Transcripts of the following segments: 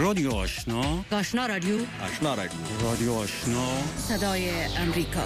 رادیو آشنا، آشنا رادیو، آشنا رادیو، رادیو آشنا، صدای امریکا.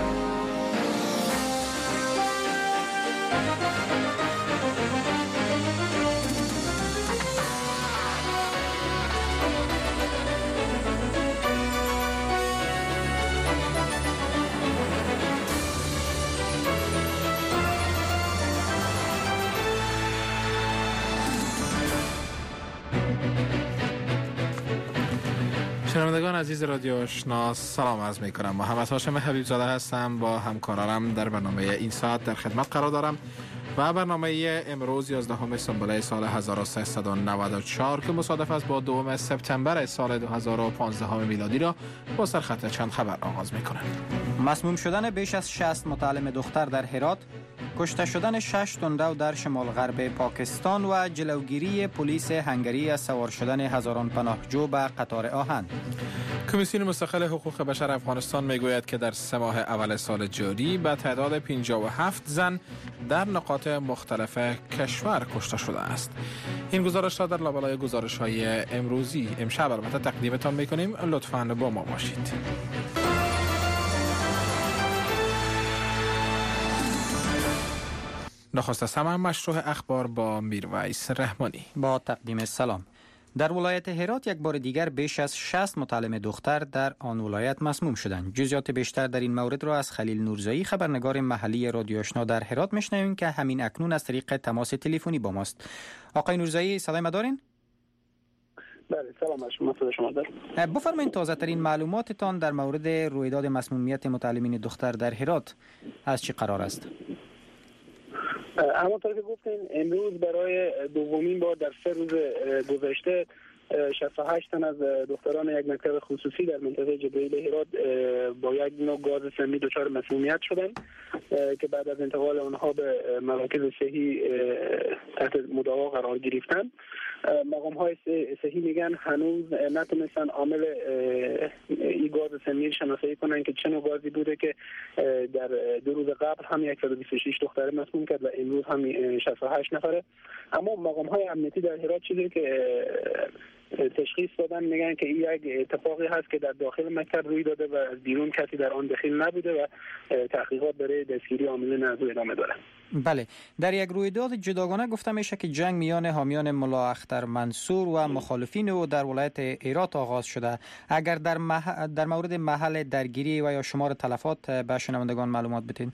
شنوندگان عزیز رادیو آشنا، سلام عرض می کنم. محمد هاشم حبیب زاده هستم. با همکارانم در برنامه این ساعت در خدمت قرار دارم و برنامه امروز 11 سنبله سال 1394 که مصادف است با 2 سپتامبر سال 2015 میلادی را با سرخط چند خبر آغاز می کنم. مسموم شدن بیش از 60 متعلم دختر در هرات، کشته شدن 6 تندرو در شمال غرب پاکستان و جلوگیری پلیس هنگری از سوار شدن هزاران پناهجو به قطار آهن. کمیسیون مستقل حقوق بشر افغانستان میگوید که در 3 ماه اول سال جاری به تعداد 57 زن در نقاط مختلف کشور کشته شده است. این گزارش را در لابلای گزارش‌های امروزی امشب البته تقدیمتان می‌کنیم. لطفاً با ما باشید. نخست از همه مشروع اخبار با میرویس رحمانی. با تقدیم سلام. در ولایت هرات یک بار دیگر بیش از 60 متعلم دختر در آن ولایت مسموم شدند. جزئیات بیشتر در این مورد را از خلیل نورزایی، خبرنگار محلی رادیو آشنا در هرات میشنویم که همین اکنون از طریق تماس تلفنی با ماست. آقای نورزایی، صدای ما دارین؟ بله، سلام شما دارم. بفرمایید تازه ترین معلوماتتان در مورد رویداد مسمومیت متعلمین دختر در هرات از چه قرار است؟ همونطور که گفتین امروز برای دومین بار در 3 روز گذشته 68 تن از دختران یک مکتب خصوصی در منطقه جبرئیل هرات با یک نوع گاز سمی دچار مسمومیت شدند که بعد از انتقال آنها به مراکز صحی تحت مداوا قرار گرفتند. مقام‌های صحی میگن هنوز نتونستن عامل این گاز سمی شناسایی کنن که چه نوع گازی بوده که در 2 روز قبل هم 126 دختر مسموم کرد و امروز هم 68 نفره. اما مقام‌های امنیتی در هرات چیزی که تشخیص دادن میگن که این یک اتفاقی هست که در داخل مکتب روی داده و از بیرون کسی در آن دخیل نبوده و تحقیقات برای دستگیری عاملین موضوع ادامه داره. بله، در یک رویداد جداگانه گفته میشه که جنگ میان حامیان ملا اختر منصور و مخالفین او در ولایت هرات آغاز شده. اگر در مورد محل درگیری و یا شمار تلفات به شنوندگان معلومات بدین.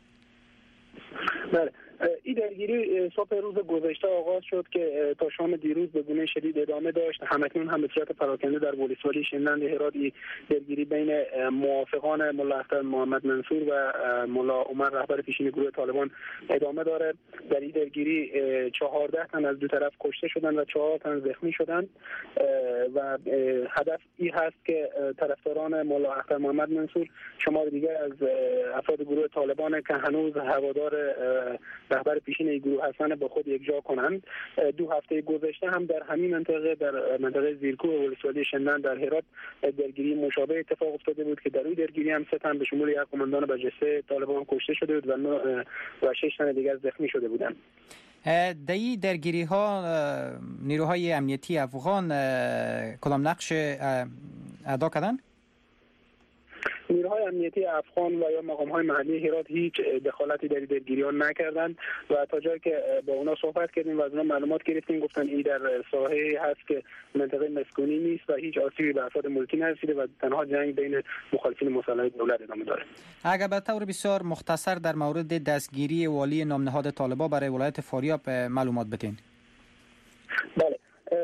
بله، این درگیری صبح روز گذشته آغاز شد که تا شام دیروز به گونه شدید ادامه داشت. همکنون هم به صورت پراکنده در ولسوالی شنلند هرات درگیری بین موافقان ملا اختر محمد منصور و ملا عمر رهبر پیشین گروه طالبان ادامه داره. در این درگیری 14 تن از دو طرف کشته شدند و 4 تن زخمی شدند و هدف این هست که طرفداران ملا اختر محمد منصور شمار دیگر از افراد گروه طالبان که هنوز هوادار رهبر پیشین گروه هستند با خود یکجا کنند. 2 هفته گذشته هم در همین منطقه، در منطقه زیرکوه ولسوالی شنلند در هرات درگیری مشابه اتفاق افتاده بود که در اون درگیری هم 3 تن به شمول یک قماندان برجسته طالبان کشته شده بود و 6 تن دیگر زخمی شده بودند. در این درگیری ها نیروهای امنیتی افغان کدام نقش ادا کردن؟ نیروهای امنیتی افغان و یا مقام‌های محلی هرات هیچ دخالتی در درگیری‌ها نکردند و تا جایی که با اونا صحبت کردیم و از اونا معلومات گرفتیم گفتن این در ساحه هست که منطقه مسکونی نیست و هیچ آسیبی به افراد ملکی نرسیده و تنها جنگ بین مخالفین مسلح دولت ادامه داره. اگر به طور بسیار مختصر در مورد دستگیری والی نامنهاد طالبان برای ولایت فاریاب معلومات بدین. بله،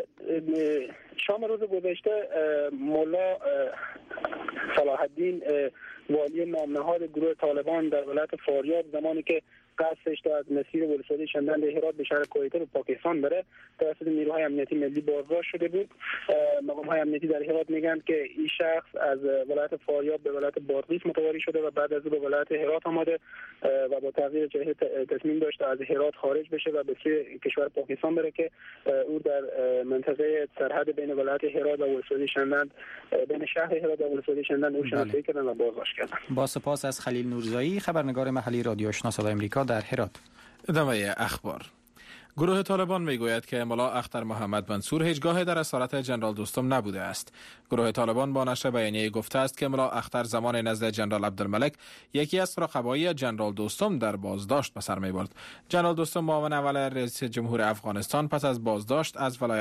شام روز گذشته ملا صلاح الدین والی نامنهاد گروه طالبان در ولایت فاریاب زمانی که قصدش تا از مسیر ولسوالی شنلند هرات به شهر کویته به پاکستان بره توسط نیروهای امنیتی ملی بازداشت شده بود. مقام‌های امنیتی در هرات میگن که این شخص از ولایت فاریاب به ولایت بادغیس متواری شده و بعد از او به ولایت هرات آمده و با تغییر جهت تصمیم داشت از هرات خارج بشه و به سوی کشور پاکستان بره که او در منطقه سرحد بین ولایت هرات و ولسوالی شنلند، بین شهر هرات و ولسوالی شنلند او شناسایی کردن و بازداشت کردن. با سپاس از خلیل نورزایی، خبرنگار محلی رادیو آشنا صدای آمریکا در هرات. ادامه اخبار. گروه طالبان میگوید که ملا اختر محمد منصور هیچگاه در اسارت جنرال دوستم نبوده است. گروه طالبان با نشر بیانیه گفته است که ملا اختر زمان نزد جنرال عبدالملک یکی از رقبای جنرال دوستم در بازداشت به سر میبرد. جنرال دوستم معاون اول رئیس جمهور افغانستان پس از بازگشت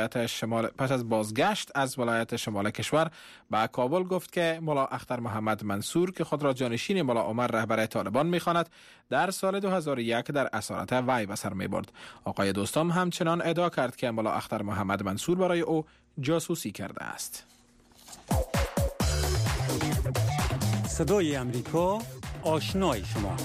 از ولایت شمال کشور به کابل گفت که ملا اختر محمد منصور که خود را جانشین ملا عمر رهبر طالبان میخواند در سال 2001 در اسارت وی به سر میبرد. آقای دوستم همچنان ادعا کرد که ملا اختر محمد منصور برای او جاسوسی کرده است. صدای امریکا، آشنای شما.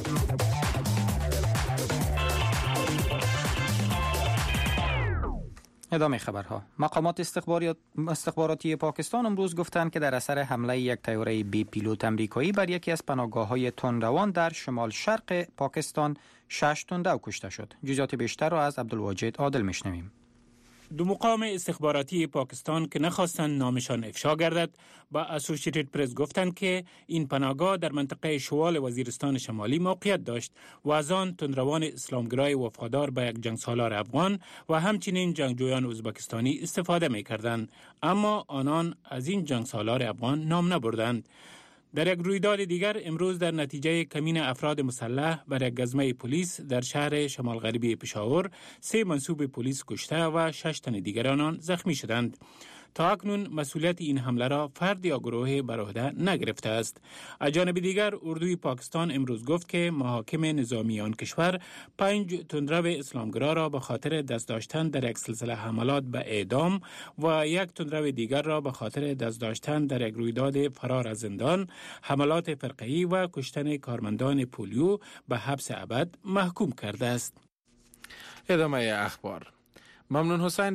ادامه خبرها. مقامات استخباراتی پاکستان امروز گفتند که در اثر حمله یک طیاره بی پیلوت امریکایی بر یکی از پناهگاه‌های تندروان در شمال شرق پاکستان 6 تندرو کشته شد. جزئیات بیشتر را از عبدالواجد عادل میشنویم. دو مقام استخباراتی پاکستان که نخواستند نامشان افشا گردد با اسوسییتد پرس گفتند که این پناهگاه در منطقه شوال وزیرستان شمالی موقعیت داشت و از آن تندروان اسلامگرای وفادار به یک جنگسالار افغان و همچنین جنگجویان ازبکستانی استفاده می‌کردند، اما آنان از این جنگسالار افغان نام نبردند. در یک رویداد دیگر امروز در نتیجه کمین افراد مسلح بر یک گزمه پلیس در شهر شمال غربی پشاور 3 منصوب پلیس کشته و 6 تن دیگر آنان زخمی شدند. تا اکنون مسئولیت این حمله را فرد یا گروه بر عهده نگرفته است. از جانب دیگر اردوی پاکستان امروز گفت که محاکم نظامی آن کشور 5 تندرو اسلامگرا را به خاطر دست داشتن در یک سلسله حملات به اعدام و 1 تندرو دیگر را به خاطر دست داشتن در یک رویداد فرار از زندان، حملات فرقه‌ای و کشتن کارمندان پولیو به حبس ابد محکوم کرده است. ادامه اخبار. ممنون حسین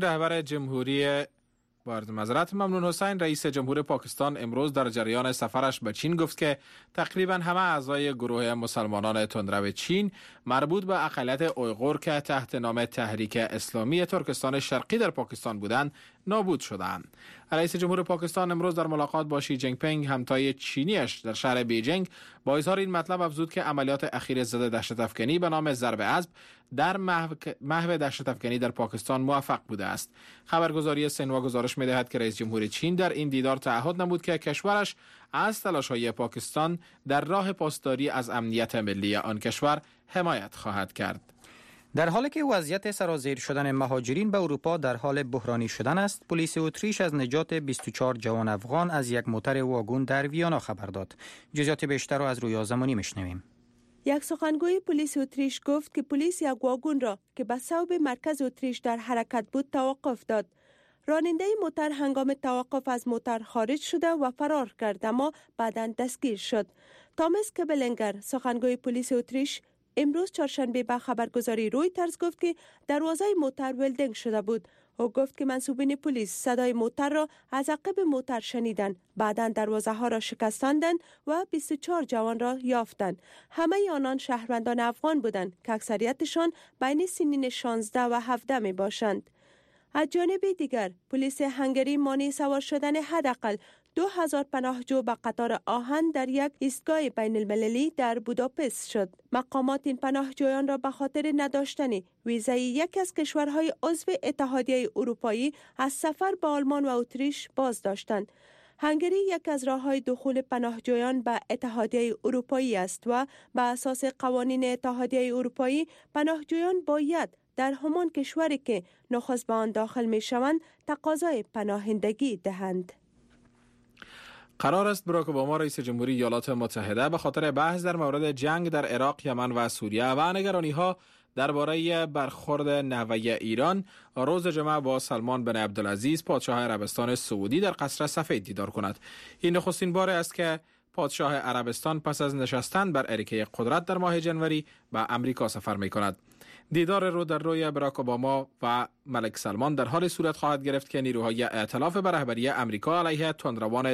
رئیس جمهور پاکستان امروز در جریان سفرش به چین گفت که تقریبا همه اعضای گروه مسلمانان تندرو چین مربوط به اقلیت اویغور که تحت نام تحریک اسلامی ترکستان شرقی در پاکستان بودند نابود شدند. رئیس جمهور پاکستان امروز در ملاقات با شی جینگ پینگ همتای چینیش در شهر بیجینگ با اظهار این مطلب افزود که عملیات اخیر ضد دهشت افکنی به نام ضرب اسب در محو دهشت افکنی در پاکستان موفق بوده است. خبرگزاری سنوا گزارش می‌دهد که رئیس جمهور چین در این دیدار تعهد نمود که کشورش از تلاش‌های پاکستان در راه پاسداری از امنیت ملی آن کشور حمایت خواهد کرد. در حالی که وضعیت سرازیر شدن مهاجرین به اروپا در حال بحرانی شدن است، پلیس اتریش از نجات 24 جوان افغان از یک موتر واگن در ویانا خبر داد. جزئیات بیشتر را از رویا زمانی میشنویم. یک سخنگوی پلیس اتریش گفت که پلیس یک واگن را که به صوب مرکز اتریش در حرکت بود توقف داد. راننده موتر هنگام توقف از موتر خارج شده و فرار کرد، اما بعداً دستگیر شد. تامس کبلنگر سخنگوی پلیس اتریش امروز چهارشنبه به خبرگزاری رویترز گفت که دروازه موتر ولدینگ شده بود. او گفت که منصوبین پلیس صدای موتر را از عقب موتر شنیدند، بعداً دروازه ها را شکستاندند و 24 جوان را یافتند. همه آنان شهروندان افغان بودند که اکثریتشان بین سنین 16 و 17 می باشند. از جانب دیگر پلیس هنگری مانع سوار شدن حداقل 2000 پناهجو به قطار آهن در یک ایستگاه بین المللی در بوداپست شد. مقامات این پناهجویان را به خاطر نداشتن ویزای یک از کشورهای عضو اتحادیه اروپایی از سفر به آلمان و اتریش باز داشتند. هنگری یک از راههای دخول پناهجویان به اتحادیه اروپایی است و به اساس قوانین اتحادیه اروپایی پناهجویان باید در همان کشوری که نخست به آن داخل می شوند تقاضای پناهندگی دهند. قرار است باراک اوباما رئیس جمهوری ایالات متحده به خاطر بحث در مورد جنگ در عراق، یمن و سوریه و نگرانی‌ها درباره برخورد نحوی ایران روز جمعه با سلمان بن عبدالعزیز پادشاه عربستان سعودی در قصر سفید دیدار کند. این نخستین بار است که پادشاه عربستان پس از نشستن بر اریکه قدرت در ماه جنوری به امریکا سفر می کند. دیدار رو در روی باراک اوباما و ملک سلمان در حال صورت خواهد گرفت که نیروهای ائتلاف به رهبری امریکا علیه تندروان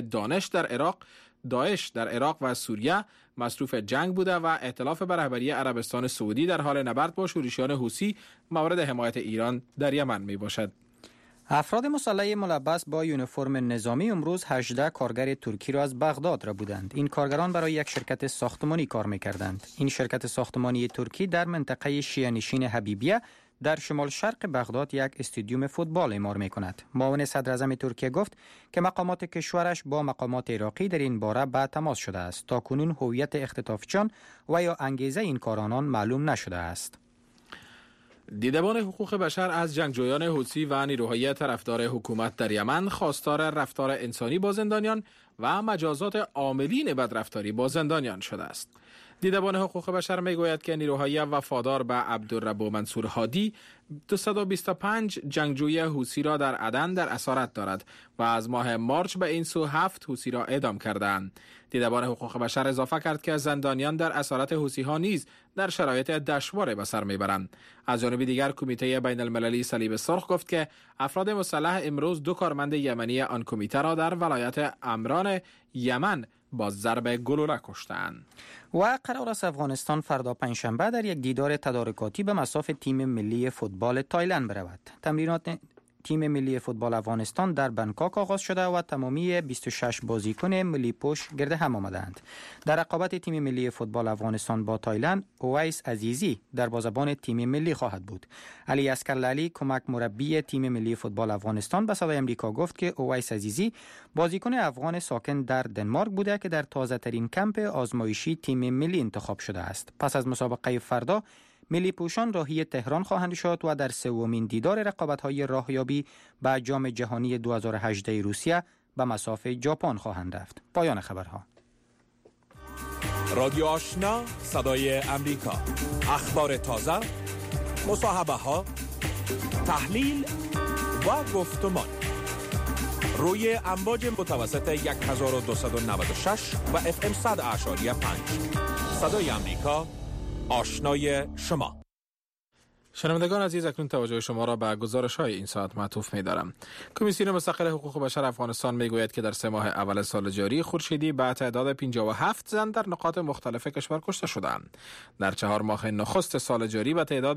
داعش در عراق و سوریه مصروف جنگ بوده و ائتلاف به رهبری عربستان سعودی در حال نبرد با شورشیان حوثی مورد حمایت ایران در یمن می باشد. افراد مسلح ملبس با یونیفرم نظامی امروز 18 کارگر ترکی را از بغداد را بودند. این کارگران برای یک شرکت ساختمانی کار می‌کردند. این شرکت ساختمانی ترکی در منطقه شیعه‌نشین حبیبیه در شمال شرق بغداد یک استادیوم فوتبال اعمار می‌کند. معاون صدر اعظم ترکیه گفت که مقامات کشورش با مقامات عراقی در این باره به تماس شده است. تا کنون هویت اختطافچیان و یا انگیزه این کارانان معلوم نشده است. دیدبان حقوق بشر از جنگجویان حوثی و نیروهای طرفدار حکومت در یمن خواستار رفتار انسانی با زندانیان و مجازات عاملین بدرفتاری با زندانیان شده است. دیدبان حقوق بشر میگوید که نیروهای وفادار به عبدالرب منصور هادی 225 جنگجوی حوثی را در عدن در اسارت دارد و از ماه مارچ به این سو 7 حوثی را اعدام کردند. دیدبان حقوق بشر اضافه کرد که زندانیان در اسارت حوثی ها نیز در شرایط دشوار به سر میبرند. از جانب دیگر کمیته بین المللی صلیب سرخ گفت که افراد مسلح امروز 2 کارمند یمنی آن کمیته را در ولایت امران یمن با ضرب گلوله کشتند. و قرار است افغانستان فردا پنجشنبه در یک دیدار تدارکاتی به مصاف تیم ملی فوتبال تایلند برود. تمرینات تیم ملی فوتبال افغانستان در بنکاک آغاز شده و تمامی 26 بازیکن ملی پشت گرد هم آمدند. در رقابت تیم ملی فوتبال افغانستان با تایلند، اویس عزیزی دروازه‌بان تیم ملی خواهد بود. علی اسکرلالی کمک مربی تیم ملی فوتبال افغانستان به صدای آمریکا گفت که اویس عزیزی بازیکن افغان ساکن در دنمارک بوده که در تازه‌ترین کمپ آزمایشی تیم ملی انتخاب شده است. پس از مسابقه فردا ملی پوشان راهی تهران خواهند شد و در سومین دیدار رقابت‌های راهیابی به جام جهانی 2018 روسیه به مصاف ژاپن خواهند رفت. پایان خبرها. رادیو آشنا، صدای امریکا. اخبار تازه، مصاحبه‌ها، تحلیل و گفتمان روی امواج متوسط 1296 و FM 100.5. صدای امریکا، آشنای شما. شنوندگان عزیز، اکنون توجه شما را به گزارش‌های این ساعت معطوف می‌دارم. کمیسیون مستقل حقوق بشر افغانستان می‌گوید که در 3 ماه اول سال جاری خورشیدی به تعداد 57 زن در نقاط مختلف کشور کشته شدند. در 4 ماه نخست سال جاری به تعداد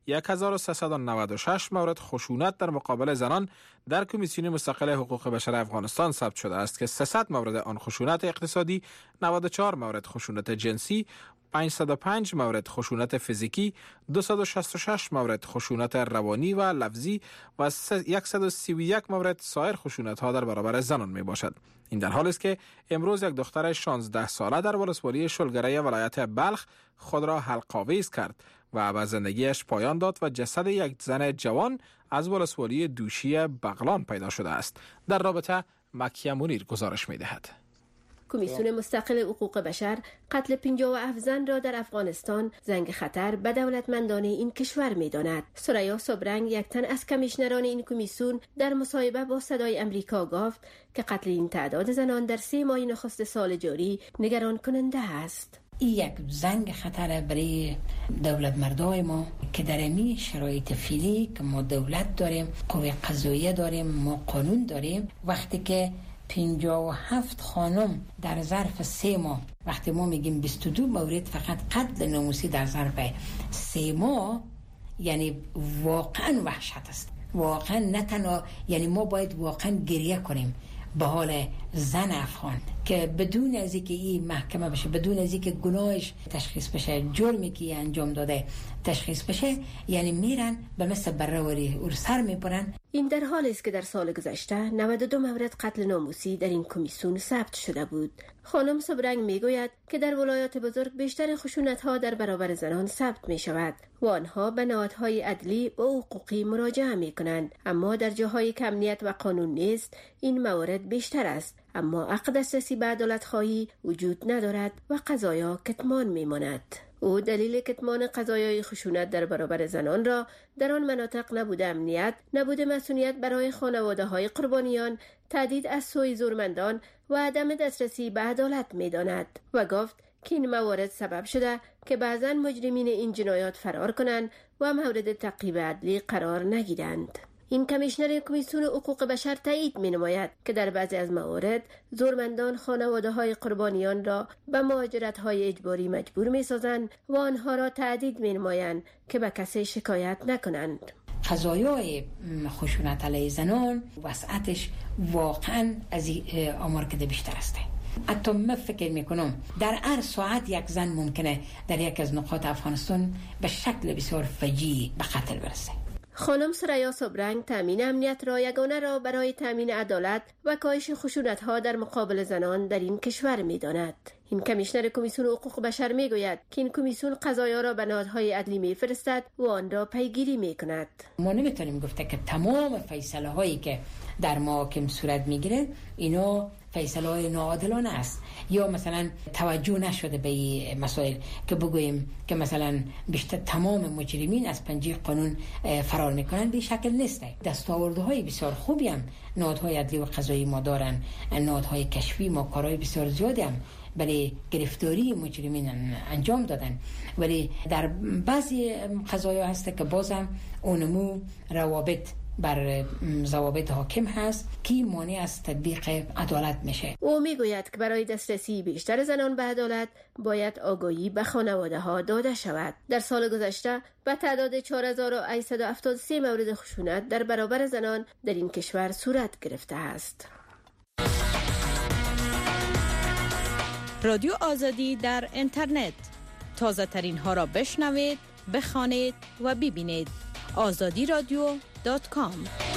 1396 مورد خشونت در مقابل زنان در کمیسیون مستقل حقوق بشر افغانستان ثبت شده است که 300 مورد آن خشونت اقتصادی، 94 مورد خشونت جنسی، 505 مورد خشونت فیزیکی، 266 مورد خشونت روانی و لفظی و 131 مورد سایر خشونت‌ها در برابر زنان می باشد. این در حالی است که امروز یک دختر 16 ساله در ولسوالی شلگره ولایت بلخ خود را حلق‌آویز کرد و به زندگیش پایان داد و جسد یک زن جوان از ولسوالی دوشی بغلان پیدا شده است. در رابطه مکیه منیر گزارش می‌دهد. کمیسیون مستقل حقوق بشر قتل 57 زن را در افغانستان زنگ خطر به دولتمندان این کشور می‌داند. سریا صبرنگ، یک تن از کمیشنران این کمیسیون، در مصاحبه با صدای امریکا گفت که قتل این تعداد زنان در 3 ماه نخست سال جاری نگران کننده است. این یک زنگ خطر برای دولت مردای ما که در این شرایط فعلی که ما دولت داریم، قوه قضاییه داریم، ما قانون داریم، وقتی که 57 خانم در ظرف 3 ماه، وقتی ما میگیم 22 مورد فقط قتل ناموسی در ظرف 3 ماه، یعنی واقعا وحشت است. واقعا نه تنها، یعنی ما باید واقعا گریه کنیم به حال زن افغان که بدون از اینکه این محکمه بشه، بدون از اینکه گناهش تشخیص بشه، جرمی که انجام داده تشخیص بشه، یعنی میرن به مثل بره‌وری او سر میبرن. این در حالی است که در سال گذشته 92 مورد قتل ناموسی در این کمیسیون ثبت شده بود. خانم صبرنگ میگوید که در ولایات بزرگ بیشتر خشونت‌ها در برابر زنان ثبت می‌شود و آنها به نهادهای عدلی و حقوقی مراجعه می‌کنند، اما در جاهای که امنیت و قانون نیست این موارد بیشتر است، اما حق دسترسی به عدالت‌خواهی وجود ندارد و قضایا کتمان می‌ماند. او دلیل کتمان قضایای خشونت در برابر زنان را در آن مناطق نبود امنیت، نبود مسئولیت برای خانواده‌های قربانیان، تهدید از سوی زورمندان و عدم دسترسی به عدالت می‌داند و گفت که این موارد سبب شده که بعضاً مجرمین این جنایات فرار کنند و مورد تعقیب عدلی قرار نگیرند. این کمیشنر کمیسیون حقوق بشر تایید می‌نماید که در بعضی از موارد زورمندان خانواده‌های قربانیان را به مهاجرت‌های اجباری مجبور می‌سازند و آنها را تهدید می‌نمایند که به کسی شکایت نکنند. قضایای خشونت علیه زنان وسعتش واقعا از آمار که بیشتر است. حتی من فکر میکنم در هر ساعت یک زن ممکنه در یک از نقاط افغانستان به شکل بسیار فجیع به قتل برسه. خانم سریا صبرنگ تامین امنیت را یگانه را برای تامین عدالت و کاهش خشونت‌ها در مقابل زنان در این کشور می‌داند. این کمیشنر کمیسیون حقوق بشر میگوید که این کمیسیون قضایا را به نهادهای عدلی میفرستد و آن را پیگیری میکند. ما نمیتونیم گفته که تمام فیصله هایی که در محاکم صورت میگیره اینا فیصله های ناعادلانه است یا مثلا توجه نشده به این مسائل که بگوییم که مثلا بیشتر تمام مجرمین از پنجه قانون فرار میکنن. به شکل نیست. دستاوردهای بسیار خوبی هم نهادهای عدلی و قضایی ما دارن، نهادهای کشفی ما کارهای بسیار زیادی هم برای گرفتاری مجرمین انجام دادن، ولی در بعضی قضایا هست که بازم اونمو روابط بر ضوابط حاکم هست که مانع از تطبیق عدالت میشه. او میگوید که برای دسترسی بیشتر زنان به عدالت باید آگاهی به خانواده ها داده شود. در سال گذشته به تعداد 4873 مورد خشونت در برابر زنان در این کشور صورت گرفته است. رادیو آزادی در اینترنت، تازه ترین ها را بشنوید، بخوانید و ببینید. azadiradio.com.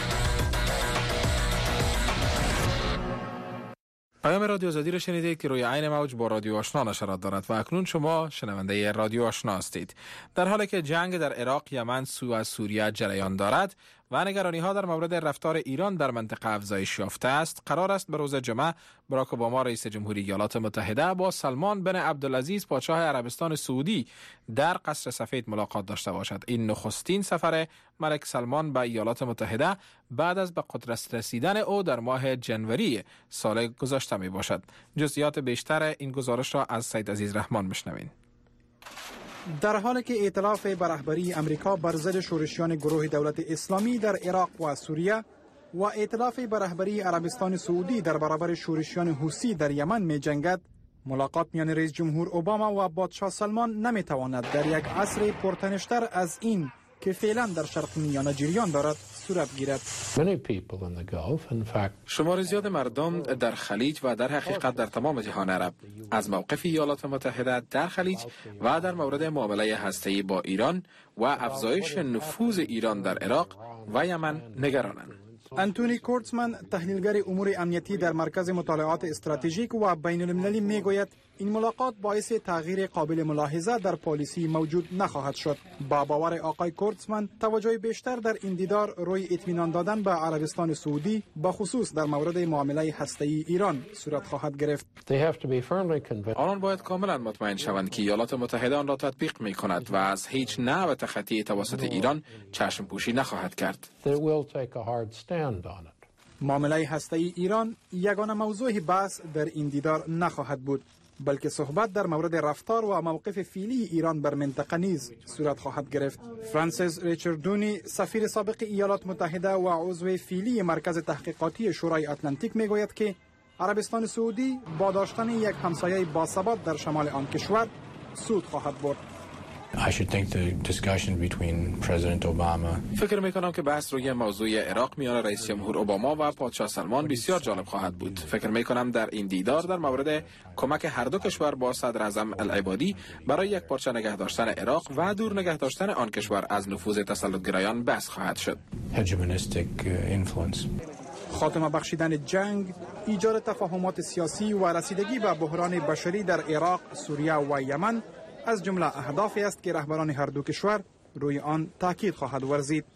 پیام رادیو آزادی را شنیدید که روی عین موج با رادیو آشنا نشرات دارد و اکنون شما شنونده رادیو آشنا هستید. در حالی که جنگ در عراق، یمن و سوریه جریان دارد و نگرانی ها در مورد رفتار ایران در منطقه افزایش یافته است، قرار است به روز جمعه باراک اوباما رئیس جمهوری ایالات متحده با سلمان بن عبدالعزیز پادشاه عربستان سعودی در قصر سفید ملاقات داشته باشد. این نخستین سفر ملک سلمان به ایالات متحده بعد از به قدرت رسیدن او در ماه جنوری سال گذشته می باشد. جزئیات بیشتر این گزارش را از سید عزیز رحمان بشنوین. در حالی که ائتلاف به رهبری امریکا بر ضد شورشیان گروه دولت اسلامی در عراق و سوریه و ائتلاف به رهبری عربستان سعودی در برابر شورشیان حوثی در یمن می جنگد، ملاقات میان رئیس جمهور اوباما و پادشاه سلمان نمی تواند در یک عصر پرتنش‌تر از این که فعلا در شرق میانه جریان دارد صورت گیرد. شمار زیاد مردم در خلیج و در حقیقت در تمام جهان عرب از موقف ایالات متحده در خلیج و در مورد معامله هسته‌ای با ایران و افزایش نفوذ ایران در عراق و یمن نگرانند. انتونی کورتزمن، تحلیلگر امور امنیتی در مرکز مطالعات استراتژیک و بین المللی میگوید این ملاقات باعث تغییر قابل ملاحظه در پالیسی موجود نخواهد شد. با باور آقای کورتزمن، توجه بیشتر در این دیدار روی اطمینان دادن به عربستان سعودی به خصوص در مورد معامله هسته‌ای ایران صورت خواهد گرفت. آنان باید کاملا مطمئن شوند که ایالات متحده آن را تطبیق می کند و از هیچ نوع تخطی توسط ایران چشم پوشی نخواهد کرد. معامله هسته‌ای ایران یگانه موضوع بحث در این دیدار نخواهد بود، بلکه صحبت در مورد رفتار و موقف فعلی ایران بر منطقه نیز صورت خواهد گرفت. فرانسیس ریچاردونی، سفیر سابق ایالات متحده و عضو فعلی مرکز تحقیقاتی شورای اتلانتیک میگوید که عربستان سعودی با داشتن یک همسایه باثبات در شمال آن کشور سود خواهد برد. فکر میکنم که بحث روی موضوع عراق میان رئیس جمهور اوباما و پادشاه سلمان بسیار جالب خواهد بود. فکر میکنم در این دیدار در مورد کمک هر دو کشور با صدر اعظم العبادی برای یک پارچه نگه داشتن عراق و دور نگه داشتن آن کشور از نفوذ تسلطگرایان بحث خواهد شد. خاتمه بخشیدن جنگ، ایجاد تفاهمات سیاسی و رسیدگی به بحران بشری در عراق، سوریه و یمن از جمله اهدافی است که رهبران هر دو کشور روی آن تاکید خواهد ورزید.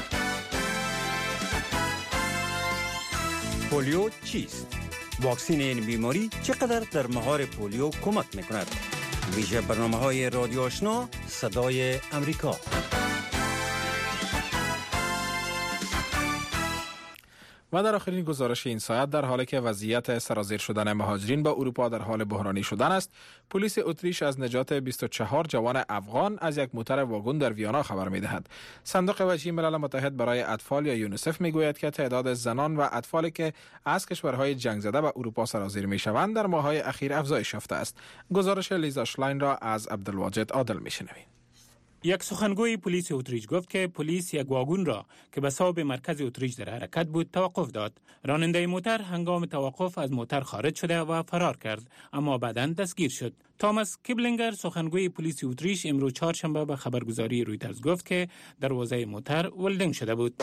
پولیو چیست؟ واکسین این بیماری چقدر در مهار پولیو کمک میکند؟ ویژه برنامه‌های رادیو آشنا صدای امریکا. و در آخرین گزارش این ساعت، در حالی که وضعیت سرازیر شدن مهاجرین با اروپا در حال بحرانی شدن است، پلیس اتریش از نجات 24 جوان افغان از یک موتر واگن در ویانا خبر می‌دهد. صندوق وجهی ملل متحد برای اطفال یا یونیسف میگوید که تعداد زنان و اطفالی که از کشورهای جنگ زده به اروپا سرازیر می‌شوند در ماه‌های اخیر افزایش یافته است. گزارش لیزا شلاین را از عبدالواجد عادل می‌شنوید. یک سخنگوی پلیس اتریش گفت که پلیس یک واگن را که به صوب مرکز اتریش در حرکت بود توقف داد. راننده موتر هنگام توقف از موتر خارج شده و فرار کرد، اما بعداً دستگیر شد. تاماس کیبلینگر سخنگوی پلیس اتریش امروز چهارشنبه به خبرگزاری رویترز گفت که دروازه موتر ولدنگ شده بود.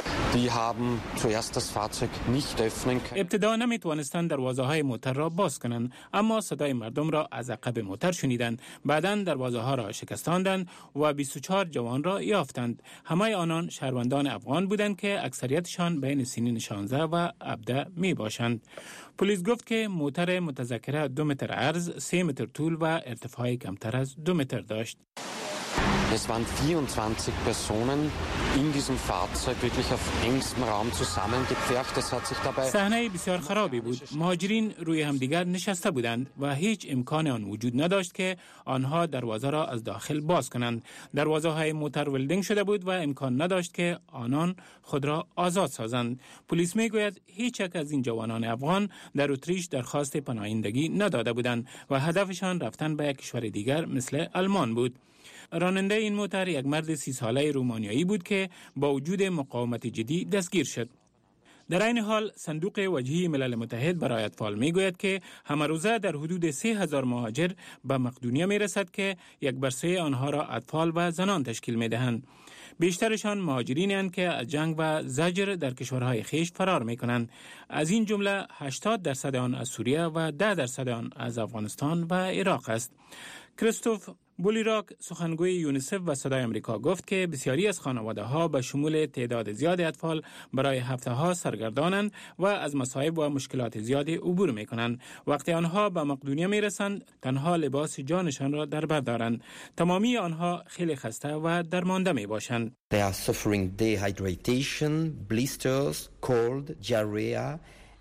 ابتدا نمیتوانستند دروازه های موتر را باز کنند، اما صدای مردم را از عقب موتر شنیدند. بعداً دروازه ها را شکستاندند و 24 جوان را یافتند. همه آنان شهروندان افغان بودند که اکثریتشان بین سنین 16 و 17 می باشند. پلیس گفت که موتر متذکره 2 متر عرض، 3 متر طول و ارتفاع کمتر از 2 متر داشت. Es waren 24 Personen in diesem Fahrzeug wirklich auf engstem Raum zusammengepfercht. Es hat sich dabei صحنه بسیار خرابی بود. مهاجرین روی همدیگر نشسته بودند و هیچ امکان آن وجود نداشت که آنها دروازه را از داخل باز کنند. دروازه های موتر ولدنگ شده بود و امکان نداشت که آنان خود را آزاد سازند. پلیس میگوید هیچ یک از این جوانان افغان در اتریش درخواست پناهندگی نداده بودند و هدفشان رفتن به یک کشور دیگر مثل آلمان بود. راننده این موتر یک مرد 30 ساله رومانیایی بود که با وجود مقاومت جدی دستگیر شد. در این حال صندوق وجهی ملل متحد برای اطفال می گوید که همه روزه در حدود 3000 مهاجر به مقدونیه می رسد که 1/3 آنها را اطفال و زنان تشکیل می دهند. بیشترشان مهاجرینی هستند که از جنگ و زجر در کشورهای خویش فرار می کنند. از این جمله 80% آن از سوریه و 10% آن از افغانستان و عراق است. کریستوف بولیراک سخنگوی یونیسف و صدای آمریکا گفت که بسیاری از خانواده ها به شمول تعداد زیاد اطفال برای هفته ها سرگردانند و از مصائب و مشکلات زیادی عبور می کنند. وقتی آنها به مقدونیه می رسند تنها لباس جانشان را در بر دارند. تمامی آنها خیلی خسته و درمانده می باشند. They are suffering dehydration, blisters, cold, diarrhea.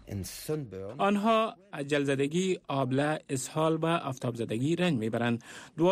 آنها از جلزدگی، آبله، اسهال و آفتاب زدگی رنج میبرند.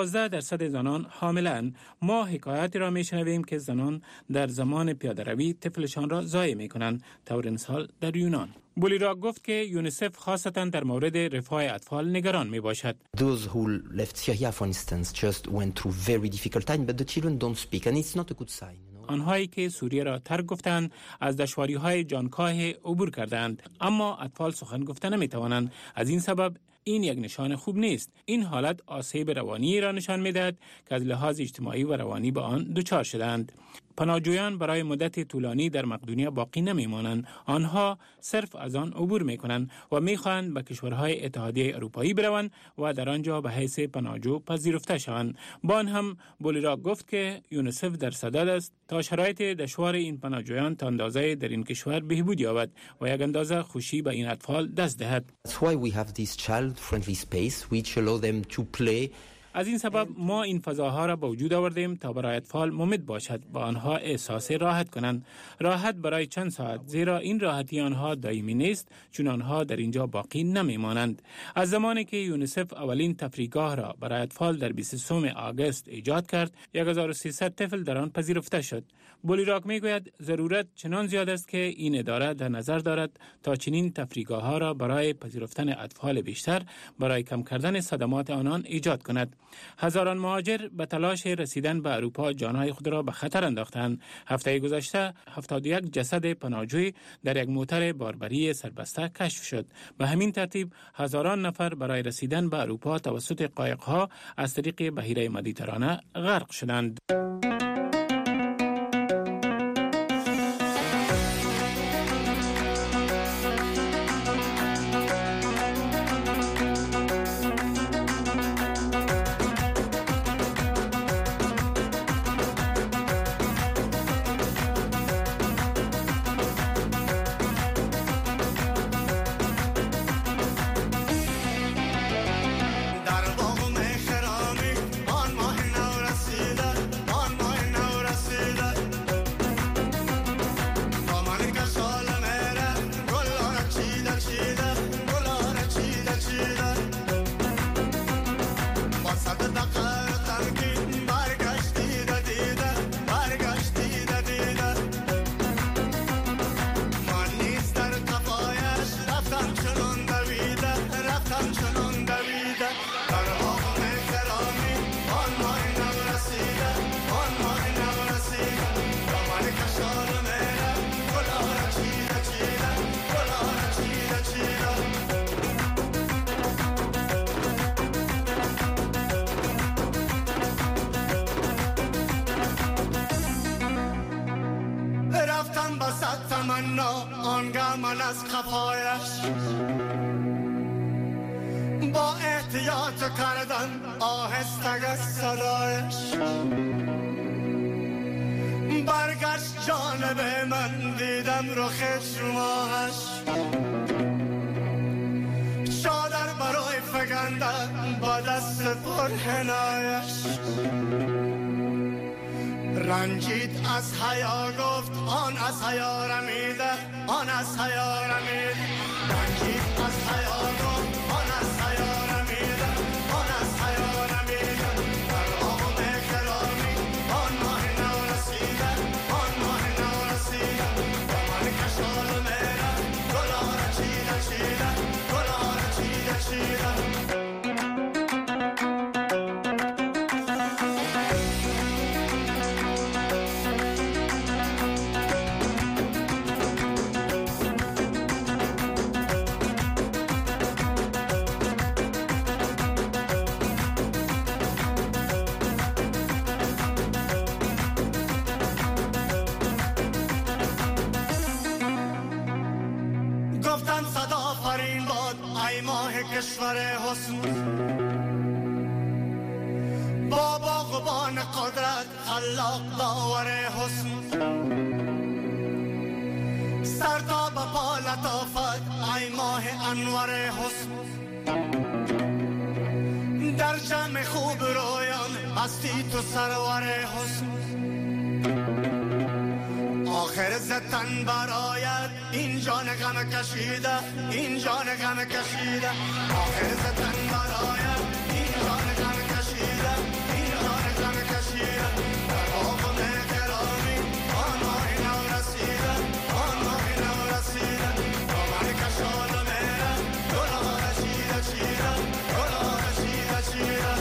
12% زنان حامله‌اند. ما حکایاتی را میشنویم که زنان در زمان پیاده روی طفلشان را ضایع میکنند، طور مثال در یونان. بولیراک گفت که یونیسف خاصتا در مورد رفاه اطفال نگران می باشد. Those who left Syria, for instance, just went through very difficult time, but the children don't speak, and it's not a good sign. آنهایی که سوریه را ترک گفتند از دشواری‌های جانکاه عبور کردند، اما اطفال سخن گفته نمی‌توانند. از این سبب این یک نشان خوب نیست. این حالت آسیب روانی را نشان می‌دهد که از لحاظ اجتماعی و روانی به آن دچار شدند. پناهجویان برای مدت طولانی در مقدونیه باقی نمی‌مانند. آنها صرف از آن عبور می‌کنند و می‌خواهند به کشورهای اتحادیه اروپایی بروند و در آنجا به حیث پناهجو پذیرفته شوند. با آن هم بولیراک گفت که یونیسف در صدد است تا شرایط دشوار این پناهجویان تا اندازه در این کشور بهبود یابد و یک اندازه خوشی به این اطفال دست دهد. That's why we have this child-friendly space which allow them to play. از این سبب ما این فضاها را به وجود آوردیم تا برای اطفال ممد باشد با آنها احساس راحت کنند. راحت برای چند ساعت، زیرا این راحتی آنها دائمی نیست چون آنها در اینجا باقی نمیمانند. از زمانی که یونیسف اولین تفریحگاه را برای اطفال در 23 آگوست ایجاد کرد، 1300 طفل در آن پذیرفته شد. بولیراک میگوید ضرورت چنان زیاد است که این اداره در نظر دارد تا چنین تفریحگاه ها را برای پذیرفتن اطفال بیشتر برای کم کردن صدمات آنان ایجاد کند. هزاران مهاجر به تلاش رسیدن به اروپا جانهای خود را به خطر انداختند. هفته گذشته 71 جسد پناهجوی در یک موتر باربری سربسته کشف شد. به همین ترتیب هزاران نفر برای رسیدن به اروپا توسط قایق‌ها از طریق بحیره مدیترانه غرق شدند. در باغ خرامی آن ماه نو رسیده، آن ماه صفایش با احتیاط کردن آهسته از صدایش برگشت جانب من دیدم رخ شماش چادر برای فگندن با دست پر حنایش رنجید از حیا گفت آن از حیا رمیده آن از حیا رمیده رنجید از حیا گفت آن از حیا رمیده آن از حیا رمیده در آب کرامی آن ماه نو رسیده آن ماه نو رسیده زمان کشال میره گلار چیده چیده گلار چیده چیده کشور حسن با باغبان قدرت خلاق داور حسن سرتا به پا لطافت ای ماه انور حسن در جمع خوب رویان هستی تو سرور حسن آخر زتن برایت این جان غم کشیده این جان غم کشیده آخر زتن برایت این جان غم کشیده این جان غم کشیده در آب مهترامی آن ماه نو رسیده آن ماه نو رسیده دامن کشال میره گلار چیده چیده گلار چیده چیده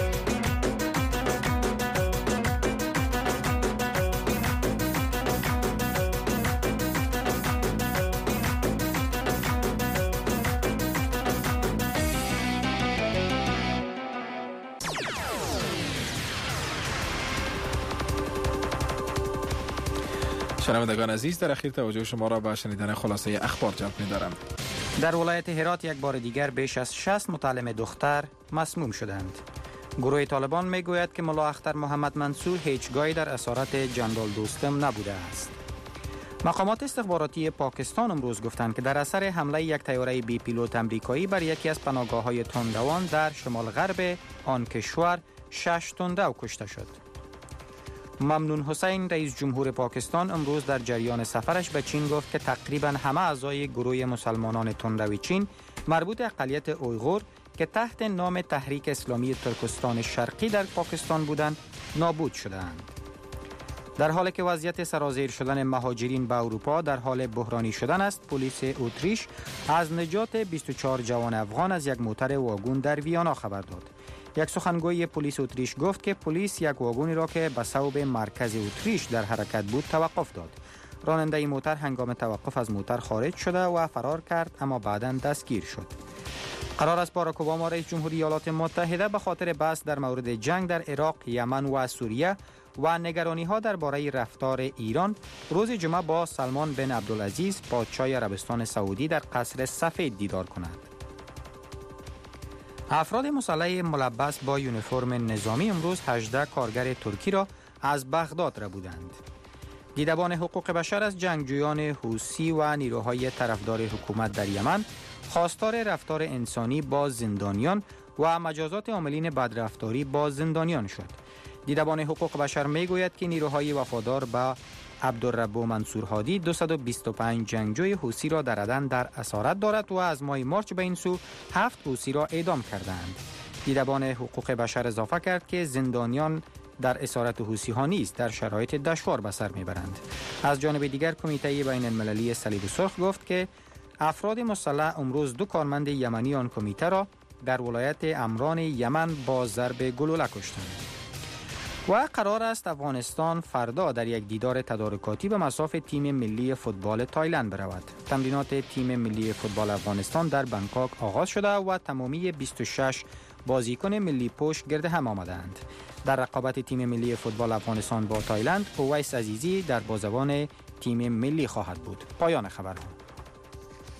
شنوندگان عزیز، در اخیر توجه شما را به شنیدن خلاصه اخبار جلب می‌دارم. در ولایت هرات یک بار دیگر بیش از 60 متعلم دختر مسموم شدند. گروه طالبان میگوید که ملا اختر محمد منصور هیچگاهی در اسارت جنرال دوستم نبوده است. مقامات استخباراتی پاکستان امروز گفتند که در اثر حمله یک طیاره بی پیلوت امریکایی بر یکی از پناهگاه‌های تندروان در شمال غرب آن کشور 6 تندرو کشته شد. ممنون حسین رئیس جمهور پاکستان امروز در جریان سفرش به چین گفت که تقریبا همه اعضای گروه مسلمانان تندروی چین مربوط اقلیت اویغور که تحت نام تحریک اسلامی ترکستان شرقی در پاکستان بودند نابود شدند. در حالی که وضعیت سرازیر شدن مهاجرین به اروپا در حال بحرانی شدن است، پلیس اتریش از نجات 24 جوان افغان از یک موتر واگن در ویانا خبر داد. یک سخنگوی پلیس اتریش گفت که پلیس یک واگنی را که به صوب مرکز اتریش در حرکت بود توقف داد. راننده موتر هنگام توقف از موتر خارج شده و فرار کرد، اما بعداً دستگیر شد. قرار است باراک اوباما رئیس جمهوری ایالات متحده به خاطر بحث در مورد جنگ در عراق، یمن و سوریه و نگرانی‌ها درباره رفتار ایران روز جمعه با سلمان بن عبدالعزیز پادشاه عربستان سعودی در قصر سفید دیدار کنند. افراد مسلح ملبس با یونیفرم نظامی امروز 18 کارگر ترکی را از بغداد ربودند. دیدبان حقوق بشر از جنگجویان حوثی و نیروهای طرفدار حکومت در یمن خواستار رفتار انسانی با زندانیان و مجازات عاملین بدرفتاری با زندانیان شد. دیدبان حقوق بشر میگوید که نیروهای وفادار به عبدالرب منصور هادی 225 جنگجوی حوثی را در عدن در اسارت دارد و از ماه مارچ به این سو 7 حوثی را اعدام کردند. دیدبان حقوق بشر اضافه کرد که زندانیان در اسارت حوثی ها نیز در شرایط دشوار به سر میبرند. از جانب دیگر کمیته بین المللی صلیب سرخ گفت که افراد مسلح امروز 2 کارمند یمنی آن کمیته را در ولایت امران یمن با ضرب گلوله کشتند. و قرار است افغانستان فردا در یک دیدار تدارکاتی به مصاف تیم ملی فوتبال تایلند برود. تمرینات تیم ملی فوتبال افغانستان در بنکاک آغاز شده و تمامی 26 بازیکن ملی پشت گرد هم آمدند. در رقابت تیم ملی فوتبال افغانستان با تایلند، اویس عزیزی در بازوان تیم ملی خواهد بود. پایان خبرها.